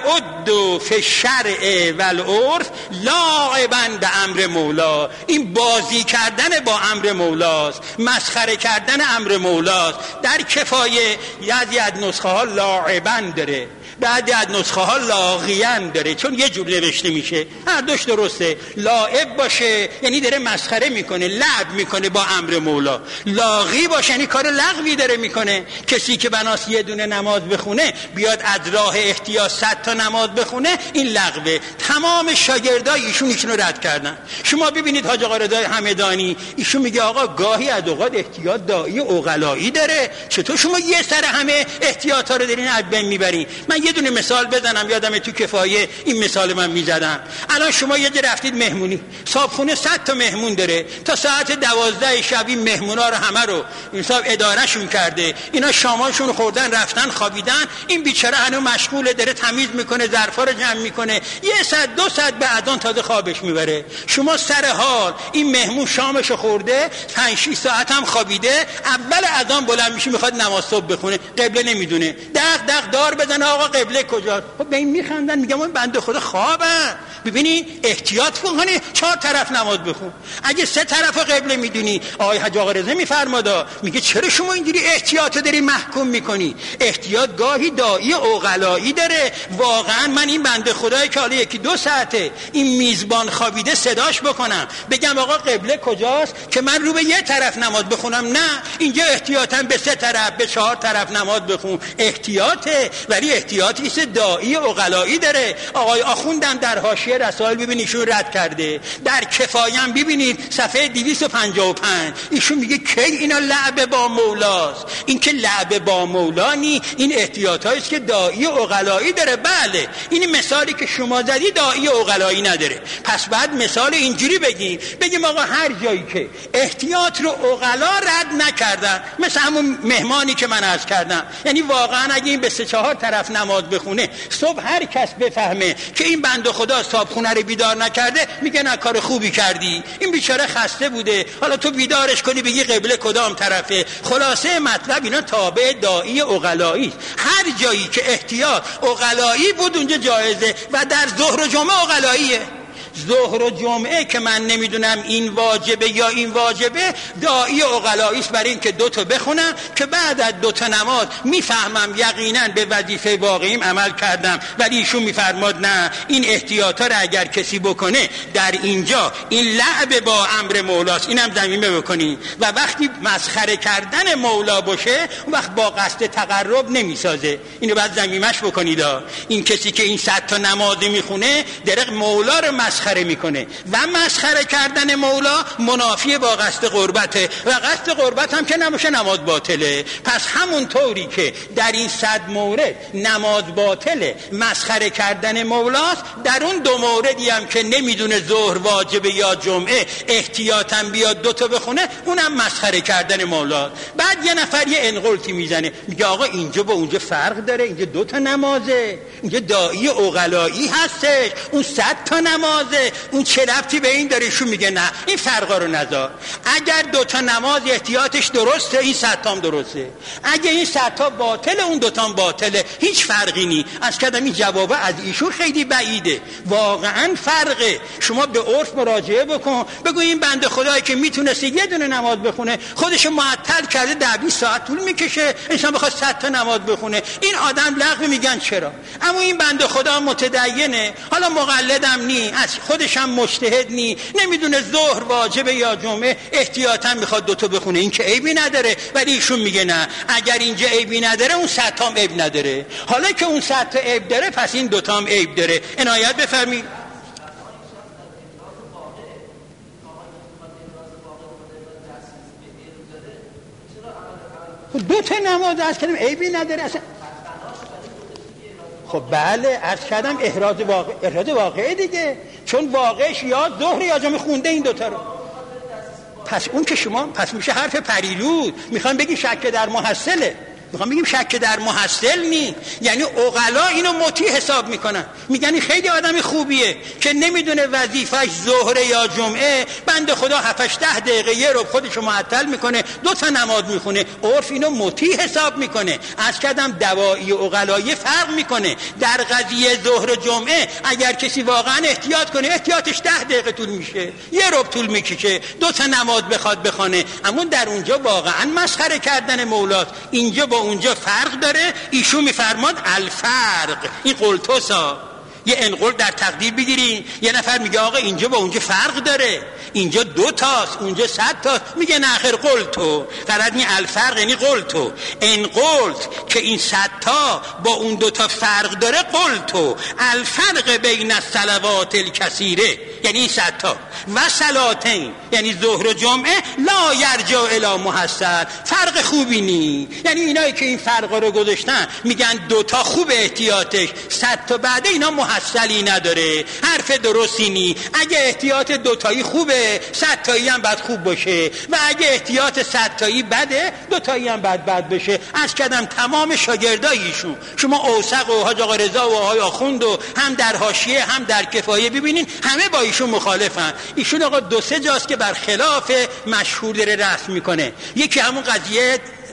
یعد فی الشرع والعرف لاعبا به امر مولا، این بازی کردن با امر مولاست، مسخره کردن امر مولاست. در کفایه یادی از نسخه ها لاعبا داره، بعدی از نسخه ها لاغیان داره، چون یه جور نوشته میشه، هر دوش درسته. لاعب باشه یعنی داره مسخره میکنه، لعب میکنه با امر مولا. لاغی باشه یعنی کار لغوی داره میکنه. کسی که بناس یه دونه نماز بخونه بیاد از راه احتیاط صد تا نماز بخونه، این لغوه. تمام شاگردای ایشون ایشون رو رد کردن. شما ببینید حاج آقا رضای همدانی، ایشون میگه آقا گاهی از اوقات احتیاط دایی عقلایی داره، چطور شما یه سر همه احتیاطا رو دارین از بین میبرین؟ من یه دونه مثال بزنم، یادمه تو کفایه این مثال من میزدم. الان شما یه جا رفتید مهمونی، صاحبخونه صد تا مهمون داره، تا ساعت دوازده شب این مهمونا رو همه رو این صاحب ادارهشون کرده، اینا شاماشون خوردن رفتن خوابیدن، این بیچاره هنوز مشغوله داره تمیز میکنه، ظرفا رو جمع میکنه، یه ساعت دو ساعت بعد اون تازه خوابش میبره. شما سر حال این مهمون شامشو خورده، پنج شش ساعت هم خوابیده، اول اذان بلند میشه میخواد نماز صبح بخونه، قبله نمیدونه، دق دق دار بزنه آقا قبله کجاست؟ خب به این میخندن، میگم اون بنده خدا خوابن. ببینی احتیاط بکنی، چهار طرف نماز بخون. اگه سه طرف قبله میدونی، آقای حاج آقا رضا میفرماده، میگه چرا شما اینجوری احتیاط داری محکوم میکنی؟ احتیاط گاهی داعی عقلایی داره. واقعا من این بنده خدایی که حالا یکی دو ساعته این میزبان خوابیده صداش بکنم بگم آقا قبله کجاست که من رو به یه طرف نماز بخونم؟ نه، اینجا احتیاطاً به سه طرف به چهار طرف نماز بخون. احتیاطه، ولی احتیاطی است داعی عقلایی داره. آقای آخوندم در حاشیه رسائل ببینید ایشون رد کرده، در کفایم ببینید صفحه دویست و پنجاه و پنج ایشون میگه کی اینا لعب با مولاست. این که لعب با مولا نی، این احتیاطایی است که داعی عقلایی داره. بله، این مثالی که شما زدی داعی عقلایی نداره. پس بعد مثال اینجوری بگیم بگیم آقا هر جایی که احتیاط رو عقلا رد نکردن، مثل همون مهمانی که من عرض کردم، یعنی واقعا اگه این به سه چهار طرف نماز بخونه، صبح هر کس بفهمه که این بنده خدا صابخونه رو بیدار نکرده، میگه نه کار خوبی کردی، این بیچاره خسته بوده، حالا تو بیدارش کنی بگی قبله کدام طرفه. خلاصه مطلب اینا تابع داعی عقلایی. هر جایی که احتیاط عقلایی بود اونجا جایزه و در ظهر و جمعه عقلاییه. ظهر و جمعه که من نمیدونم این واجبه یا این واجبه، داعی عقلایی است برای این که دو تا بخونم که بعد از دو تا نماز میفهمم یقینا به وظیفه واقعیم عمل کردم. ولی ایشون میفرماد نه، این احتیاطا رو اگر کسی بکنه در اینجا این لعب با امر مولاست، اینم ضمیمه بکنی. و وقتی مسخره کردن مولا باشه اون وقت با قصد تقرب نمیسازه، اینو بعد ضمیمش بکنید. این کسی که این صد تا نماز میخونه درق مولا رو مسخره میکنه و مسخره کردن مولا منافی با قصد قربته و قصد قربت هم که نماشه نماز باطله. پس همون طوری که در این صد مورد نماز باطله مسخره کردن مولاست، در اون دو موردی هم که نمیدونه ظهر واجبه یا جمعه احتیاطاً بیاد دوتا بخونه، اونم مسخره کردن مولاست. بعد یه نفر یه انقلتی میزنه میگه آقا اینجا با اونجا فرق داره، اینجا دوتا نمازه، اینجا داعی عقلایی هستش، اون صد تا نمازه، اون چه ربطی به این داره؟ ایشون میگه نه، این فرقا رو نذار. اگر دوتا نماز احتیاطش درسته این صد تام درسته، اگه این صد تا باطله اون دوتام باطله، هیچ فرقی نی. از کدام این جوابه از ایشون خیلی بعیده، واقعا فرقه. شما به عرف مراجعه بکن، بگو این بنده خدایی که میتونسته یه دونه نماز بخونه خودش معطل کرده، ده بیست ساعت طول میکشه انسان بخواد صد تا نماز بخونه، این آدم لغو میگن چرا؟ اما این بنده خدا متدینه، حالا مقلدم نی، از خودش هم مجتهد نی، نمیدونه ظهر واجبه یا جمعه، احتیاطاً میخواد دوتا بخونه، این که عیبی نداره. ولی ایشون میگه نه، اگر اینجا عیبی نداره اون صد تام عیب نداره. حالا که اون صد تا عیب داره پس این دوتا هم عیب داره. عنایت بفرمایید. دو تا نماز از کردم عیبی نداره اصلا. خب بله عرض کردم احراز واقع، احراز واقعه دیگه، چون واقعش یا ظهر یا جمعه خونده این دوتا رو. پس اون که شما پس میشه حرف پریرود. میخوام بگی شک در محصله، میخوام بگیم شک در محصل نی، یعنی عقلا اینو مطیع حساب میکنن، میگن این خیلی آدم خوبیه که نمیدونه وظیفش ظهر یا جمعه، بنده خدا هفت ده دقیقه یه رو خودشو معطل میکنه دو تا نماز میخونه، عرف اینو مطیع حساب میکنه. از کدام دوایی عقلایی فرق میکنه. در قضیه ظهر و جمعه اگر کسی واقعا احتیاط کنه احتیاطش ده دقیقه طول میشه، یه رو طول میکشه، دو تا نماز بخواد بخونه. اما در اونجا واقعا مسخره کردن مولاست، اینجا با اونجا فرق داره. ایشون میفرماد الفرق، این قلتوسا یه انقل در تقدیر بگیرین. یه نفر میگه آقا اینجا با اونجا فرق داره، اینجا دو تاست اونجا صد تاست، میگه نه خیر قلتو، فقط این الفرق یعنی قلتو، این قلت که این صد تا با اون دو تا فرق داره، قلتو الفرق بین الصلوات الکثیره یعنی این صد تا و صلاتین یعنی ظهر و جمعه لا یرجع الی محصل، فرق خوبی نی. یعنی اینایی که این فرق رو گذاشتن میگن دوتا خوب احتیاطش، صد تا بعد اینا محصلی نداره، حرف درستی نی. اگه احتیاط دوتایی خوبه صد تایی هم بد خوب باشه و اگه احتیاط صد تایی بده دوتایی هم بد بد بشه. از کدام تمام شاگردایشون، شما اوثق و حاج آقا رضا و آقای آخوند و هم در حاشیه هم در کفایه ببینین همه با ایشون مخالفن. ایشون آقا دو سه جاست که برخلاف مشهور داره رسم میکنه. یکی همون قضیه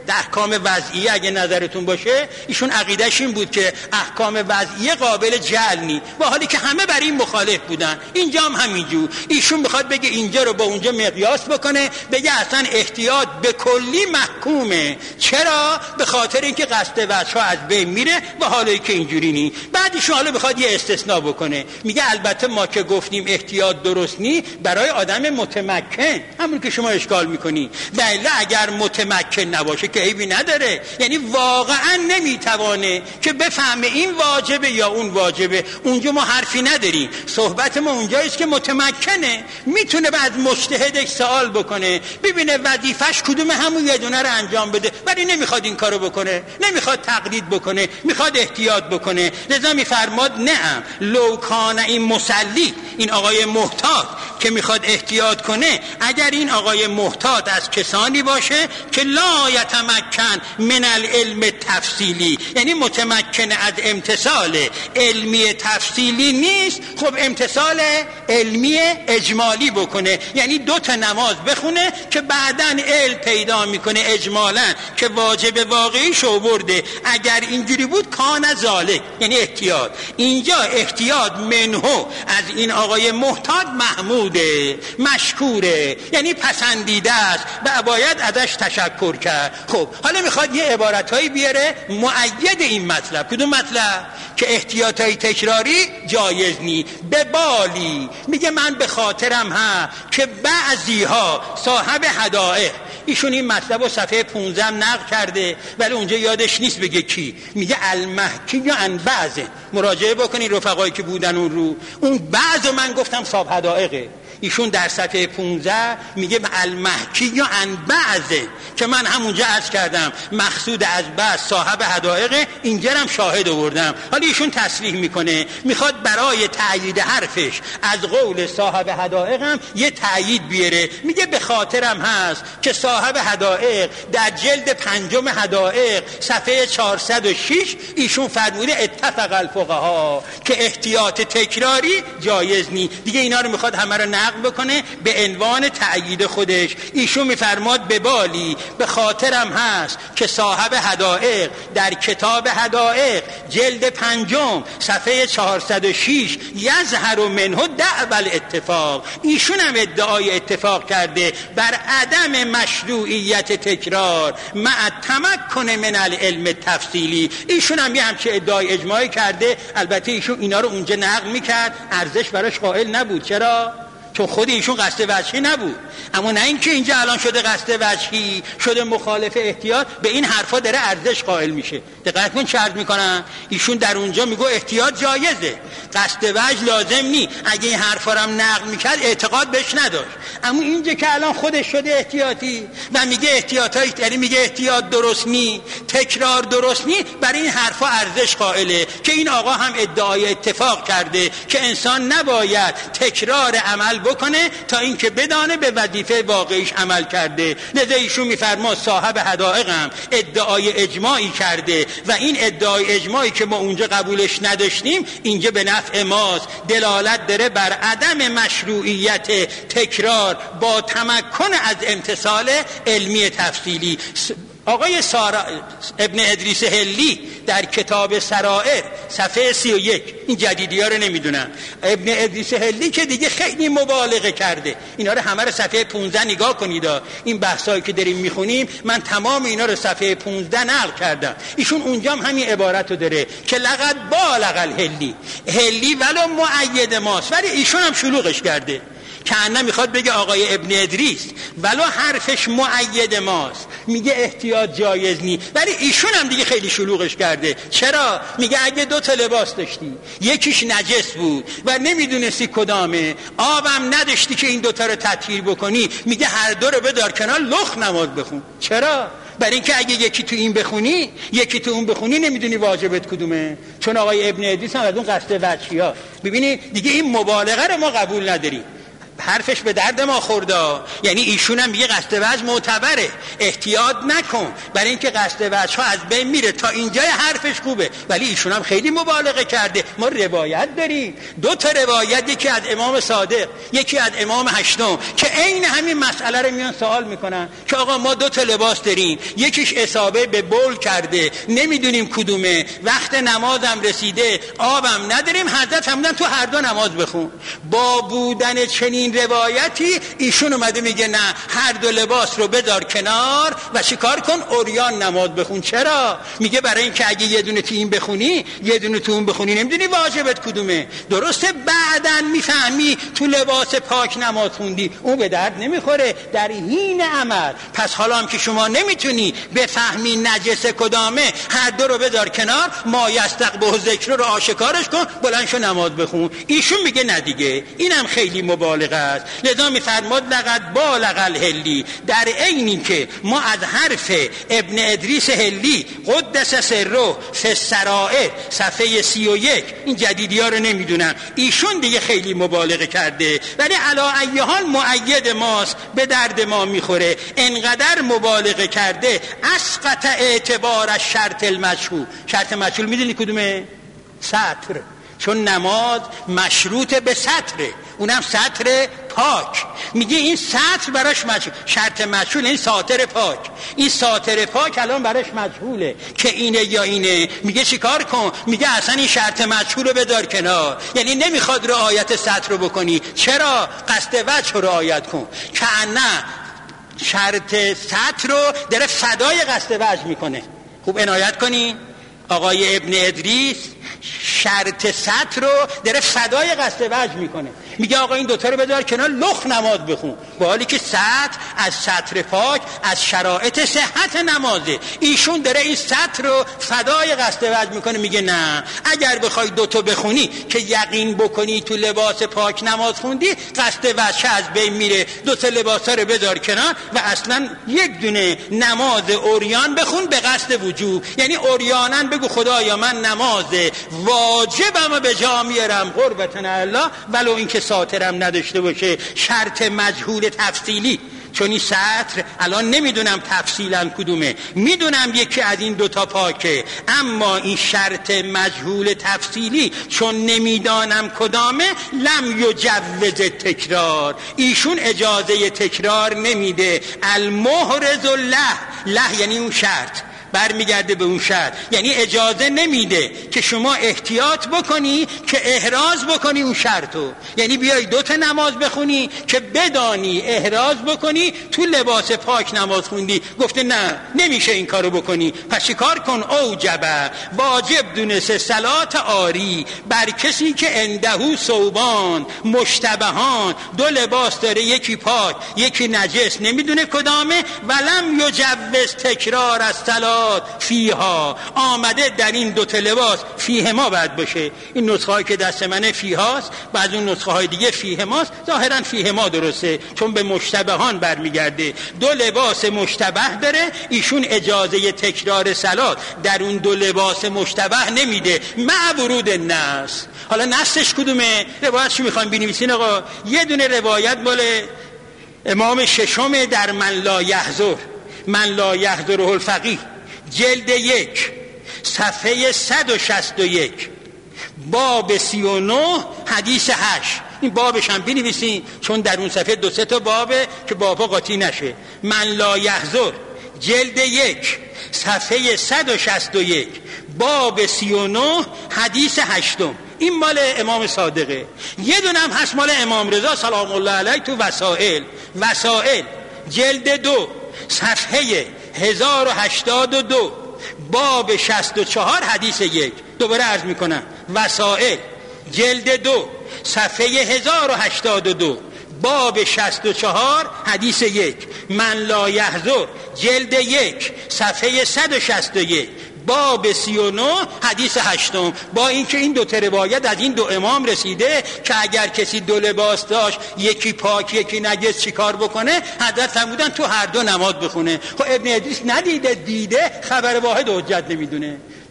احکام وضعیه اگه نظرتون باشه ایشون عقیدهش این بود که احکام وضعیه قابل جعل نی، با حالی که همه بر این مخالف بودن. اینجا هم همینجور ایشون بخواد بگه اینجا رو با اونجا مقیاس بکنه، بگه اصلا احتیاط به کلی محکومه. چرا؟ به خاطر اینکه قصد وجه ها از بین میره، و حالی که اینجوری نی. بعد ایشون حالا بخواد یه استثناء بکنه، میگه البته ما که گفتیم احتیاط درست نی برای آدم متمکن، همون که شما اشکال میکنی. بله اگر متمکن نباشه که عیبی نداره، یعنی واقعا نمیتوانه که بفهمه این واجبه یا اون واجبه، اونجا ما حرفی نداریم. صحبت ما اونجاییست که متمکنه، میتونه بعد مجتهدش سوال بکنه ببینه وظیفش کدوم، همون یه دونه رو انجام بده، ولی نمیخواد این کارو بکنه، نمیخواد تقلید بکنه، میخواد احتیاط بکنه. لذا میفرماد نعم لو کان این مسلی، این آقای محتاط که میخواد احتیاط کنه، اگر این آقای محتاط از کسانی باشه که لا یتمکن من العلم تفصیلی، یعنی متمکن از امتثال علمی تفصیلی نیست، خب امتثال علمی اجمالی بکنه، یعنی دو تا نماز بخونه که بعداً علم پیدا میکنه اجمالاً که واجب واقعی شو برده. اگر اینجوری بود کان ذالک، یعنی احتیاط. اینجا احتیاط منهو از این آقای محتاط محموده، مشکوره، یعنی پسندیده است و باید ازش تشکر کرد. خب حالا میخواد یه عبارتایی بیاره مؤید این مطلب. کدوم مطلب؟ که احتیاطای تکراری جایز نی. به بالی میگه من به خاطرم ها که بعضی ها صاحب حدائق، ایشون این مطلب رو صفحه پونزده نقل کرده ولی اونجا یادش نیست بگه کی، میگه المحکی یا ان بعضه. مراجعه بکنین رفقایی که بودن اون رو، اون بعض من گفتم صاحب حدائقه. ایشون در صفحه پونزده میگه المحکی یا ان بعضه، که من همونجا عرض کردم مقصود از بعض صاحب حدائق، اینجا هم شاهد آوردم. حالا ایشون تصریح میکنه میخواد برای تأیید حرفش از قول صاحب حدائق هم یه تأیید بیاره. میگه به خاطرم هست که صاحب حدائق در جلد پنجم حدائق صفحه چهارصد و شش ایشون فرموده اتفق الفقها که احتیاط تکراری جایز نی. دیگه اینا رو میخواد همه رو نقل بکنه به عنوان تأیید خودش. ایشون میفرماد به بالی به خاطرم هست که صاحب حدائق در کتاب حدائق جلد پنجم صفحه چهارصد و شش یظهر منه دعوی الاتفاق، ایشون هم ادعای اتفاق کرده بر عدم مشروعیت تکرار مع تمکن من العلم تفصیلی. ایشون هم یه همچه ادعای اجماعی کرده. البته ایشون اینا رو اونجا نقل میکرد، ارزش براش قائل نبود. چرا؟ چون خود ایشون قصد وجهی نبود. اما نه اینکه اینجا الان شده قصد وجهی، شده مخالف احتیاط، به این حرفا داره ارزش قائل میشه. دقت کن چه عرض میکنم. ایشون در اونجا میگه احتیاط جایزه، قصد وجه لازم نی. اگه این حرفا رو هم نقل میکرد اعتقاد بهش نداشت. اما اینجا که الان خودش شده احتیاطی و میگه احتیاطای، یعنی میگه احتیاط درست نی، تکرار درست نی، برای این حرفا ارزش قائله. که این آقا هم ادعای اتفاق کرده که انسان نباید تکرار عمل بکنه تا اینکه بدانه به وظیفه واقعیش عمل کرده. لذا ایشون میفرما صاحب حدائق هم ادعای اجماعی کرده و این ادعای اجماعی که ما اونجا قبولش نداشتیم اینجا به نفع ماست، دلالت داره بر عدم مشروعیت تکرار با تمکن از امتثال علمی تفصیلی. آقای سارا ابن ادریس هلی در کتاب سرائر صفحه سی و یک، این جدیدی ها رو نمیدونم، ابن ادریس هلی که دیگه خیلی مبالغه کرده. اینا رو همه رو صفحه پونزده نگاه کنید. این بحثایی که داریم میخونیم من تمام اینا رو صفحه پونزده نقل کردم. ایشون اونجا هم همین عبارت رو داره که لقد بالغ الهلی، هلی ولو مؤید ماست، ولی ایشون هم شلوغش کرده که انه میخواد بگه آقای ابن ادریس ولو حرفش مؤید ماست، میگه احتیاط جایز نی، ولی ایشون هم دیگه خیلی شلوغش کرده. چرا؟ میگه اگه دو تا لباس داشتی، یکیش نجس بود و نمیدونستی کدامه، آبم نداشتی که این دوتا رو تطهیر بکنی، میگه هر دو رو بدار کنار، لخ نماز بخون. چرا؟ برای اینکه اگه یکی تو این بخونی یکی تو اون بخونی نمیدونی واجبت کدومه. چون آقای ابن ادریس هم از اون قصد وجهی ها. ببینی دیگه این مبالغه رو ما قبول نداریم. حرفش به درد ما خورده. یعنی ایشون هم میگه قصد وجه معتبره، احتیاط نکن برای اینکه قصد وجه ها از بین میره. تا اینجای حرفش خوبه، ولی ایشون هم خیلی مبالغه کرده. ما روایت داریم، دو تا روایت، یکی از امام صادق یکی از امام هشتم، که عین همین مسئله رو میان سوال میکنن که آقا ما دو تا لباس داریم، یکیش اصابه به بول کرده نمیدونیم کدومه، وقت نمازم رسیده آبم نداریم، حضرت فرمودن تو هر دو نماز بخون. با بودن چنین روایتی ایشون اومده میگه نه، هر دو لباس رو بذار کنار و چیکار کن؟ عریان نماز بخون. چرا؟ میگه برای اینکه اگه یه دونه تو این بخونی یه دونه تو اون بخونی نمیدونی واجبت کدومه. درسته بعدن میفهمی تو لباس پاک نماز خوندی، اون به درد نمیخوره در حین عمل. پس حالا هم که شما نمیتونی بفهمی نجس کدامه، هر دو رو بذار کنار، ما یستقبح ذکر رو آشکارش کن، بلند شو نماز بخون. ایشون میگه نه دیگه، اینم خیلی مبالغه است. لذا میفرماد لقد بالغ الهلی، در عین اینکه ما از حرف ابن ادریس هلی قدس سره فی السرائر صفحه سی و یک، این جدیدی ها رو نمیدونم، ایشون دیگه خیلی مبالغه کرده، ولی علی ای حال مؤید ماست، به درد ما میخوره. انقدر مبالغه کرده اسقط اعتبار شرط المجهول. شرط مجهول میدونی کدومه؟ سطر. چون نماز مشروط به سطره، اونم سطر پاک. میگه این سطر براش مجهول، شرط مجهول این ساتر پاک. این ساتر پاک الان براش مجهوله که اینه یا اینه. میگه چیکار کن؟ میگه اصلا این شرط مجهول رو بدار کنار، یعنی نمیخواد رعایت سطر رو بکنی. چرا؟ قصد وجه رو رعایت کن. که نه شرط سطر رو داره فدای قصد وجه میکنه. خوب عنایت کنی، آقای ابن ادریس شرط سطر رو داره فدای قصد وجه میکنه. میگه آقا این دوتا رو بدار کنار، لخ نماز بخون، با حالی که سطر از سطر پاک از شرایط صحت نمازه. ایشون داره این سطر رو فدای قصد وجه میکنه. میگه نه، اگر بخوای دوتا بخونی که یقین بکنی تو لباس پاک نماز خوندی، قصد وجه از بین میره، دوتا لباسا رو بدار کنار و اصلا یک دونه نماز عریان بخون به قصد وجوب. یعنی عریانن بگو خدایا من نماز واجبم به جا میارم قربتن الله، ولو اینکه ساترم نداشته باشه. شرط مجهول تفصیلی، چون این سطر الان نمیدونم تفصیلا کدومه، میدونم یکی از این دوتا پاکه، اما این شرط مجهول تفصیلی چون نمیدانم کدامه، لم یجوز تکرار. ایشون اجازه تکرار نمیده. المحرز له، له یعنی اون شرط، برمیگرده به اون شرط، یعنی اجازه نمیده که شما احتیاط بکنی که احراز بکنی اون شرطو. یعنی بیای دو تا نماز بخونی که بدانی احراز بکنی تو لباس پاک نماز خوندی. گفته نه، نمیشه این کارو بکنی. پس چیکار کن؟ اوجبه، واجب دونسته صلات آری بر کسی که اندهو ثوبان مشتبهان، دو لباس داره، یکی پاک یکی نجس، نمیدونه کدامه. ولم یجوز تکرار از صلات فیها، آمده در این دو تا لباس فیه ما باید باشه. این نسخه هایی که دست منه فیه هاست، بعض اون نسخه های دیگه فیه ماست. ظاهرا فیه ما درسته چون به مشتبهان برمیگرده. دو لباس مشتبه داره، ایشون اجازه تکرار صلات در اون دو لباس مشتبه نمیده مع ورود النص. حالا نصش کدومه؟ روایتشو میخوام بنویسین آقا. یه دونه روایت مال امام ششم در من لا یحضر، من لا یحضره الفقیه، جلد یک صفحه صد و شصت و یک، باب سی و نه حدیث هشت. این بابش هم بنویسین چون در اون صفحه دو سه تا بابه که بابا قاطی نشه. من لا یحضر جلد یک صفحه صد و شصت و یک، باب سی و نه حدیث هشتم. این مال امام صادقه. یه دونم هست مال امام رضا سلام الله علیه تو وسائل، وسائل جلد دو صفحه هزار و هشتاد و دو، باب شصت و چهار حدیث یک. دوباره عرض میکنم، وسائل جلد دو صفحه هزار و هشتاد و دو، باب شصت و چهار حدیث یک. من لا یحضر جلد یک صفحه صد و شصت و یک، باب سی و نه حدیث هشتم. با اینکه این دو تا روایت از این دو امام رسیده که اگر کسی دو لباس داشت، یکی پاک یکی نجس، چیکار بکنه؟ حضرت فرمودن تو هر دو نماز بخونه. خب ابن ادریس ندیده، دیده، خبر واحد حجت نمیدونه.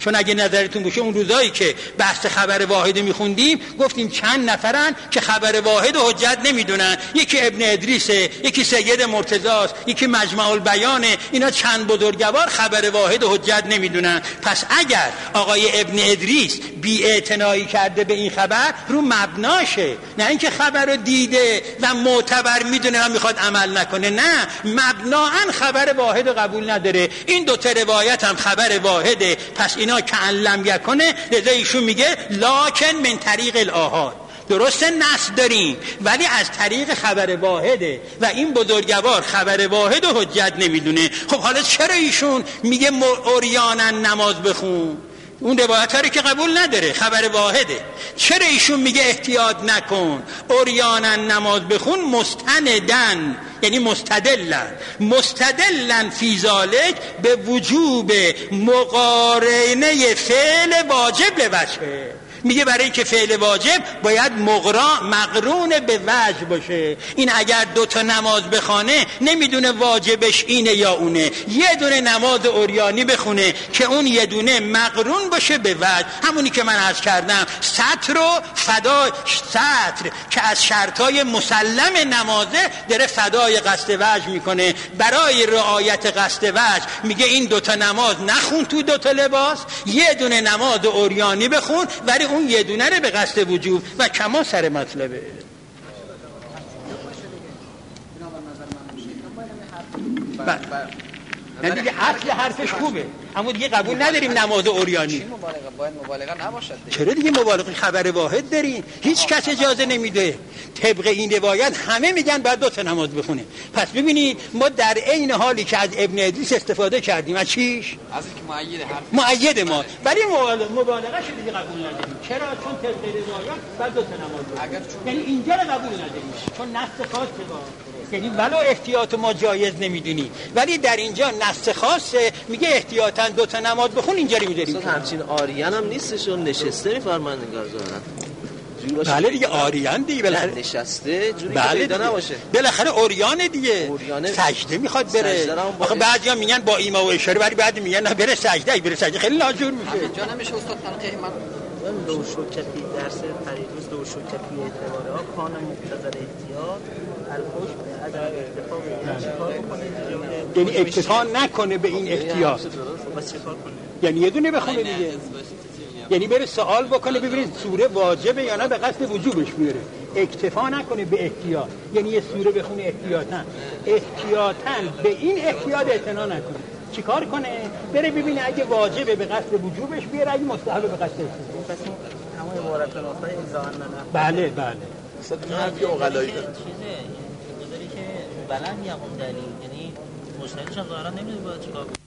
چون اگه نظرتون باشه اون روزایی که بحث خبر واحد میخوندیم گفتیم چند نفرن که خبر واحد و حجت نمیدونن، یکی ابن ادریسه، یکی سید مرتضاست، یکی مجمع البیانه، اینا چند بزرگوار خبر واحد و حجت نمیدونن. پس اگر آقای ابن ادریس بی‌اعتنایی کرده به این خبر رو مبناشه، نه اینکه خبر رو دیده و معتبر میدونه و میخواد عمل نکنه، نه، مبناً خبر واحد قبول نداره. این دو تا روایت هم خبر واحده، پس اینا که لم یکنه، لذا ایشون میگه لاکن من طریق الآحاد. درسته نص داریم ولی از طریق خبر واحده و این بزرگوار خبر واحد و حجت نمیدونه. خب حالا چرا ایشون میگه عریانا نماز بخون؟ اون روایت ها رو که قبول نداره، خبر واحده. چرا ایشون میگه احتیاط نکن، عریانا نماز بخون؟ مستندن یعنی مستدلن، مستدلن فی ذالک به وجوب مقارنه فعل واجب لوجهه. میگه برای که فعل واجب باید مقرا مقرون به وجه باشه. این اگر دو تا نماز بخونه نمیدونه واجبش اینه یا اونه، یه دونه نماز عریانی بخونه که اون یه دونه مقرون باشه به وجه. همونی که من عرض کردم، سطر و فدا، سطر که از شرطای مسلم نمازه داره فدای قصد وجه میکنه. برای رعایت قصد وجه میگه این دو تا نماز نخون تو دو تا لباس، یه دونه نماز عریانی بخون، ولی اون یه دونه رو به قصد وجوب و کما سر مطلبه. نه دیگه اصل حرفش خوبه، اما دیگه قبول نداریم نماز عریانی.
باید مبالغه نباشد.
چرا دیگه مبالغه؟ خبر واحد داریم، هیچ کس اجازه نمیده. طبق این روایت همه میگن باید دو تا نماز بخونه. پس ببینید ما در عین حالی که از ابن ادریس استفاده کردیم، از چیش؟
از اینکه مؤید حرف
مؤید ما، ولی مبالغه شو دیگه قبول نداریم. چرا؟ چون طبق روایت باید دو تا نماز بخونه. یعنی اینجا رو قبول نداریم چون نص خاصه با، یعنی ولو احتیاط ما جایز نمیدونی، ولی در اینجا نص خاصه میگه احتیاطاً دو تا نماز بخون، اینجا رو میذاریم.
اصلا همچین آریان هم نیستش، اون نشسته میفرمان نگار زارن.
بله دیگه آریان دیگه بالاخره
نشسته جوری
بله
که پیدا نباشه.
بالاخره اوریان دیگه
اوریانه
سجده میخواد بره. آخه بعضیا میگن با ایما و اشاره، ولی بعد میگن نه بره سجده، ای بره سجده خیلی ناجور میشه.
اینجا نمیشه استاد تنقیح من
دو شوکتی درس پریروز دو شوکتی اعتباره ها کان مقتضی احتیاط الخوش به عدم اکتفا به چیکار بکنه؟
یعنی اکتفا نکنه به این احتیاط،
بس چیکار کنه؟
یعنی یه دونه بخونه دیگه، یعنی بره سوال بکنه ببینید سوره واجبه یا نه، به قصد وجوبش بیاره. اکتفا نکنه به احتیاط، یعنی یه سوره بخونه احتیاطاً احتیاطاً به این احتیاط اعتنا نکنه. چیکار کنه؟ بره ببینه اگه واجبه به قصد وجوبش بیاره، اگه مستحبه به قصد احتیاط.
پس همون عبارت ناصر ایزان نه.
بله بله.
صد حرفی اوغلایی
چیزه گذاری که بلند یا اون دلیل، یعنی مشنیدش هم ظاهرا نمیدونه باید چیکار کنه.